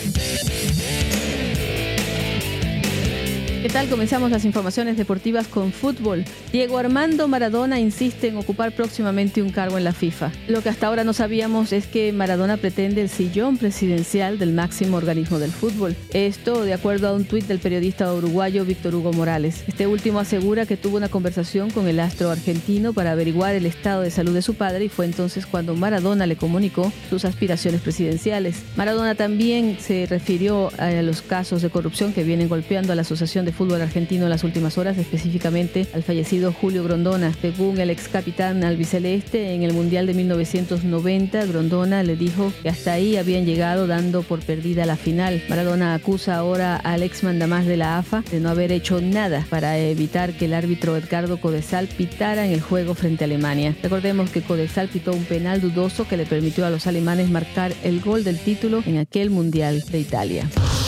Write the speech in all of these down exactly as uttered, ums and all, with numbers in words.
¿Qué tal? Comenzamos las informaciones deportivas con fútbol. Diego Armando Maradona insiste en ocupar próximamente un cargo en la FIFA. Lo que hasta ahora no sabíamos es que Maradona pretende el sillón presidencial del máximo organismo del fútbol. Esto de acuerdo a un tuit del periodista uruguayo Víctor Hugo Morales. Este último asegura que tuvo una conversación con el astro argentino para averiguar el estado de salud de su padre y fue entonces cuando Maradona le comunicó sus aspiraciones presidenciales. Maradona también se refirió a los casos de corrupción que vienen golpeando a la Asociación de Fútbol Argentino en las últimas horas, específicamente al fallecido Julio Grondona. Según el ex capitán albiceleste, en el Mundial de mil novecientos noventa, Grondona le dijo que hasta ahí habían llegado dando por perdida la final. Maradona acusa ahora al ex mandamás de la A F A de no haber hecho nada para evitar que el árbitro Edgardo Codesal pitara en el juego frente a Alemania. Recordemos que Codesal pitó un penal dudoso que le permitió a los alemanes marcar el gol del título en aquel Mundial de Italia.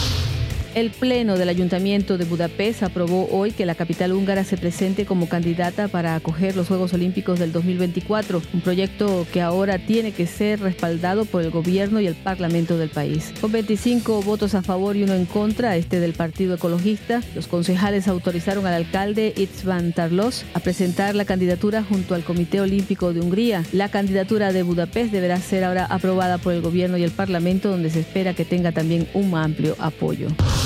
El Pleno del Ayuntamiento de Budapest aprobó hoy que la capital húngara se presente como candidata para acoger los Juegos Olímpicos del dos mil veinticuatro, un proyecto que ahora tiene que ser respaldado por el gobierno y el parlamento del país. Con veinticinco votos a favor y uno en contra, este del Partido Ecologista, los concejales autorizaron al alcalde István Tarlós a presentar la candidatura junto al Comité Olímpico de Hungría. La candidatura de Budapest deberá ser ahora aprobada por el gobierno y el parlamento, donde se espera que tenga también un amplio apoyo.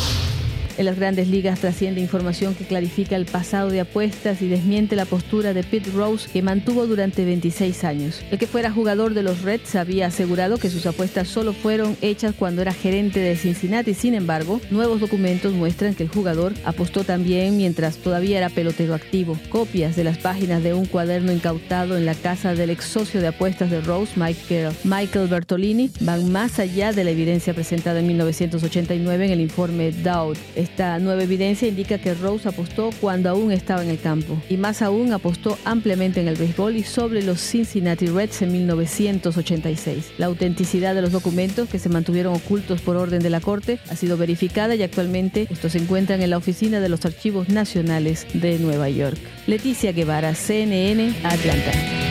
En las Grandes Ligas trasciende información que clarifica el pasado de apuestas y desmiente la postura de Pete Rose, que mantuvo durante veintiséis años. El que fuera jugador de los Reds había asegurado que sus apuestas solo fueron hechas cuando era gerente de Cincinnati. Sin embargo, nuevos documentos muestran que el jugador apostó también mientras todavía era pelotero activo. Copias de las páginas de un cuaderno incautado en la casa del ex socio de apuestas de Rose, Michael, Michael Bertolini, van más allá de la evidencia presentada en mil novecientos ochenta y nueve en el informe Dowd. Esta nueva evidencia indica que Rose apostó cuando aún estaba en el campo y más aún apostó ampliamente en el béisbol y sobre los Cincinnati Reds en mil novecientos ochenta y seis. La autenticidad de los documentos, que se mantuvieron ocultos por orden de la Corte, ha sido verificada y actualmente estos se encuentran en la oficina de los Archivos Nacionales de Nueva York. Leticia Guevara, C N N, Atlanta.